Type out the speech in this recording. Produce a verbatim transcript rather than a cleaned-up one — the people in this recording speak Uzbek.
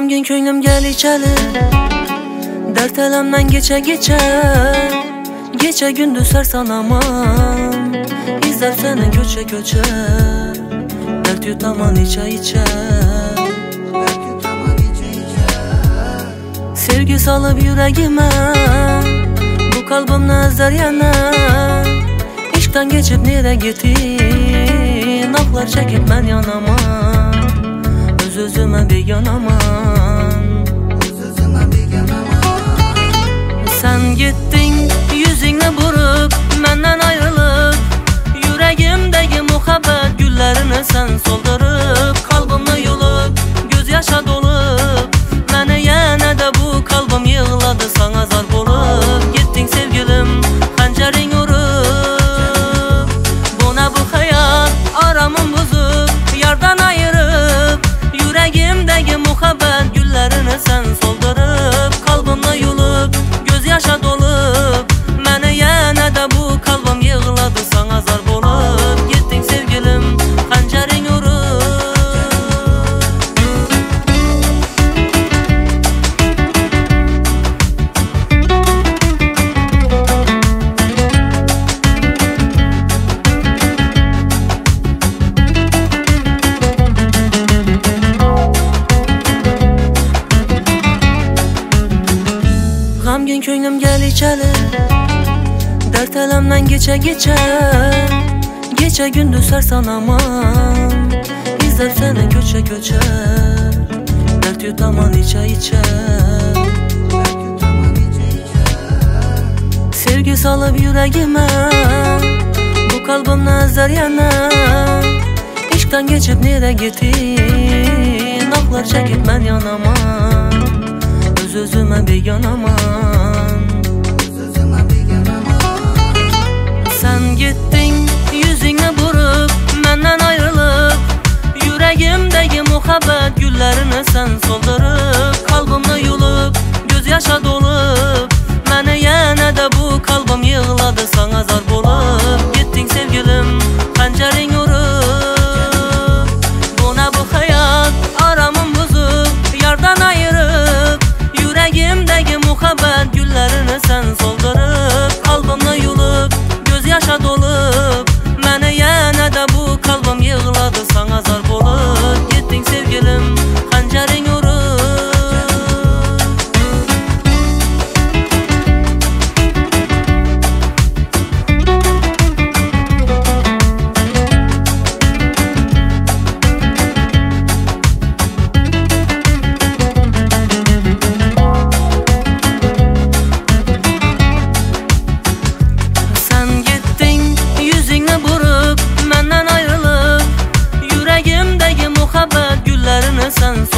G'amgin ko'nglimga lichali dard alamdan kecha kecha kecha gündüz sarsanaman izlab seni ko'cha ko'cha dard yutaman icha icha sevgi solib yuragime bu qalbimni izlar yana ishqdan kechib nera ketin oqlar chekib men yonaman o'z o'zime begonaman sen gittin yüzingni burib mendan ayrilib yuragimdagi muhabbat gullarini sen so'ldirib qalbimni yulib ko'z yasha dolib meni yanada bu qalbim yig'ladi sana zor bo'lib gittin sevgilim xanjaring urib buna bu hayot aramim buzib yardan ayirib yuragimdagi muhabbat gullarini sen so'ldirib qalbimni yulib ko'z yasha dolib meni yanada bu qalbim yig'ladi sana zor bo'lib gittin sevgilim xanjaring urib G'amgin ko'nglimga lichali dard alamdan kecha kecha kecha gündüz sarsanaman izlab seni ko'cha ko'cha dard yutaman icha icha sevgi solib yuragime bu qalbimni izlar yana ishqdan kechib nera ketin oqlar chekib men yonaman o'z o'zime begonaman sen gittin yüzingni burib mendan ayrilib yuragimdagi muhabbat gullarini sen so'ldirib qalbimni yulib ko'z yasha dolib meni yanada bu qalbim yig'ladi sana zor bo'lib gittin sevgilim xanjaring urib buna bu hayot aramim buzib yardan ayirib yuragimdagi muhabbat gullarini sen so'ldirib qalbimni yulib ko'z yasha dolib meni yanada bu qalbim yig'ladi sana zor bo'lib gittin sevgilim xanjaring urib sen